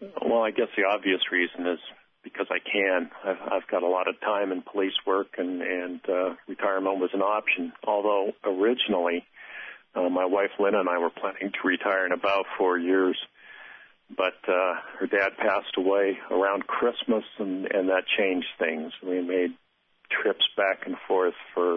Well, I guess the obvious reason is because I can. I've got a lot of time in police work, and retirement was an option. Although originally, my wife Lynn and I were planning to retire in about 4 years, but her dad passed away around Christmas, and that changed things. We made trips back and forth for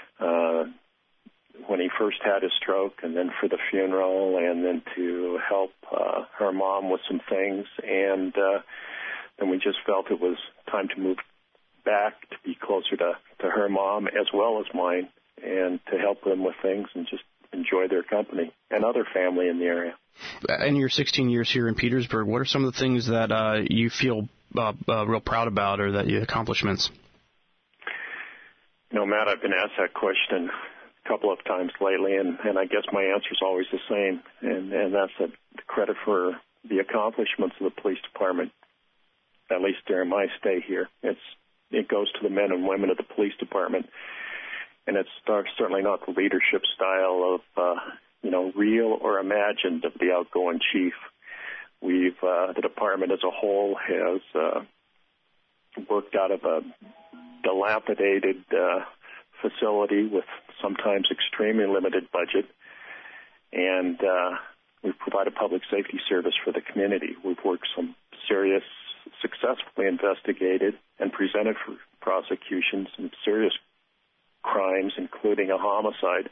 when he first had his stroke, and then for the funeral, and then to help her mom with some things, and then we just felt it was time to move back to be closer to her mom as well as mine, and to help them with things and just enjoy their company and other family in the area. In your 16 years here in Petersburg, what are some of the things that you feel real proud about, or that your accomplishments? You know, Matt, I've been asked that question a couple of times lately, and I guess my answer is always the same, and that's the credit for the accomplishments of the police department, at least during my stay here. It goes to the men and women of the police department, and it's certainly not the leadership style of, real or imagined of the outgoing chief. The department as a whole has worked out of a dilapidated facility with sometimes extremely limited budget, and we've provided public safety service for the community. We've worked some serious, successfully investigated and presented for prosecution some serious crimes, including a homicide.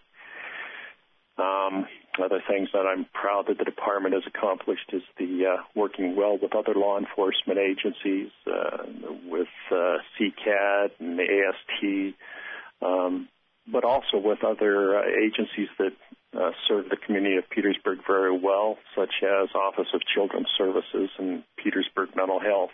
Other things that I'm proud that the department has accomplished is the working well with other law enforcement agencies, with CCAD and the AST, but also with other agencies that serve the community of Petersburg very well, such as Office of Children's Services and Petersburg Mental Health.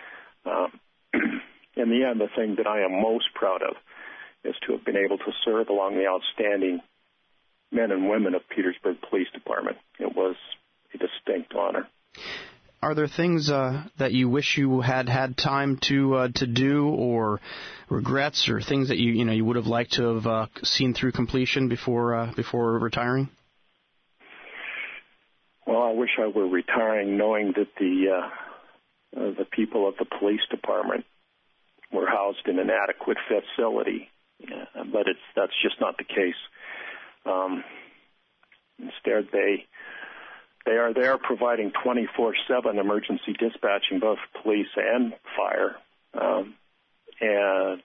In the end, the thing that I am most proud of is to have been able to serve along the outstanding men and women of Petersburg Police Department. It was a distinct honor. Are there things that you wish you had time to do, or regrets, or things that you would have liked to have seen through completion before retiring? Well, I wish I were retiring knowing that the people of the police department were housed in an adequate facility, but that's just not the case. Instead, they are there providing 24/7 emergency dispatching, both police and fire, and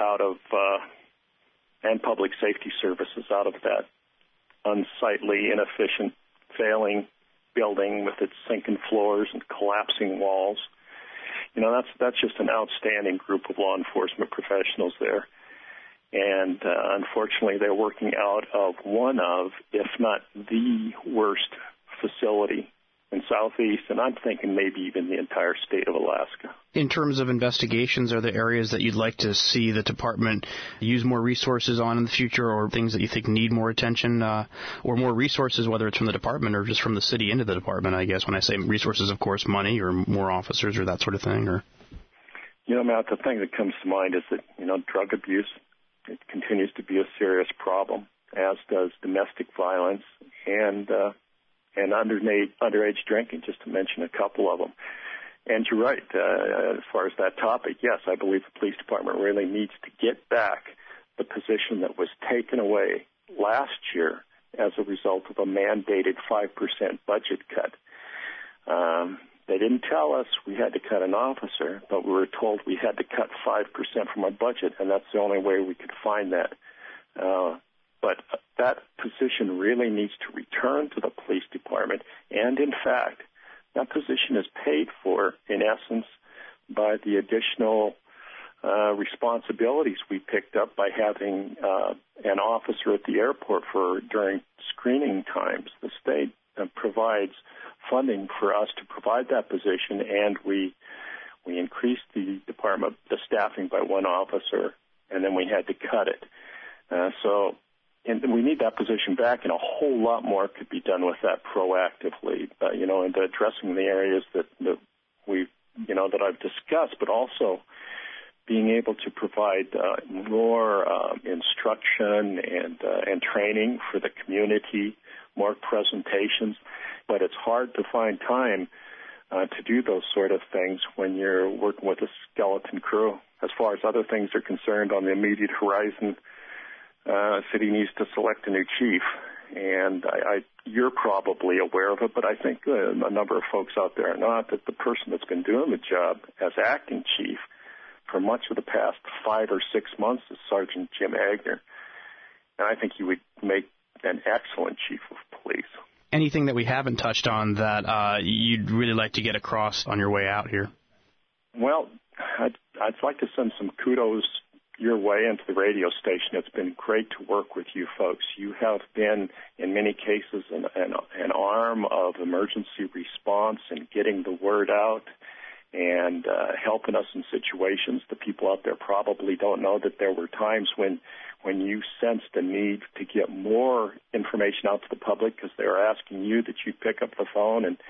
and public safety services out of that unsightly, inefficient, failing building with its sinking floors and collapsing walls. That's just an outstanding group of law enforcement professionals there. And unfortunately, they're working out of one of, if not the worst facility in Southeast, and I'm thinking maybe even the entire state of Alaska. In terms of investigations, are there areas that you'd like to see the department use more resources on in the future, or things that you think need more attention, or more resources, whether it's from the department or just from the city into the department, I guess? When I say resources, of course, money or more officers or that sort of thing. Or Matt, the thing that comes to mind is that, drug abuse, it continues to be a serious problem, as does domestic violence and underage drinking, just to mention a couple of them. And you're right, as far as that topic, yes, I believe the police department really needs to get back the position that was taken away last year as a result of a mandated 5% budget cut. They didn't tell us we had to cut an officer, but we were told we had to cut 5% from our budget, and that's the only way we could find that. But that position really needs to return to the police department, and in fact, that position is paid for, in essence, by the additional responsibilities we picked up by having an officer at the airport during screening times. The state provides funding for us to provide that position, and we increased the staffing by one officer, and then we had to cut it. And we need that position back, and a whole lot more could be done with that proactively, and addressing the areas that I've discussed, but also being able to provide more instruction and training for the community, more presentations. But it's hard to find time to do those sort of things when you're working with a skeleton crew. As far as other things are concerned on the immediate horizon, city needs to select a new chief. And you're probably aware of it, but I think a number of folks out there are not, that the person that's been doing the job as acting chief for much of the past 5 or 6 months is Sergeant Jim Agner. And I think he would make an excellent chief of police. Anything that we haven't touched on that you'd really like to get across on your way out here? Well, I'd like to send some kudos your way into the radio station. It's been great to work with you folks. You have been, in many cases, an arm of emergency response and getting the word out and helping us in situations. The people out there probably don't know that there were times when you sensed a need to get more information out to the public because they were asking you that you'd pick up the phone and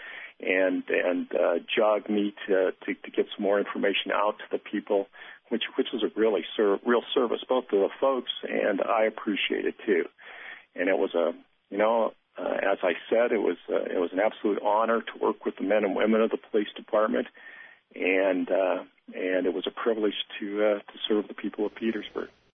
jog me to get some more information out to the people, which was a really real service both to the folks, and I appreciate it too. And it was as I said, it was an absolute honor to work with the men and women of the police department, and it was a privilege to serve the people of Petersburg.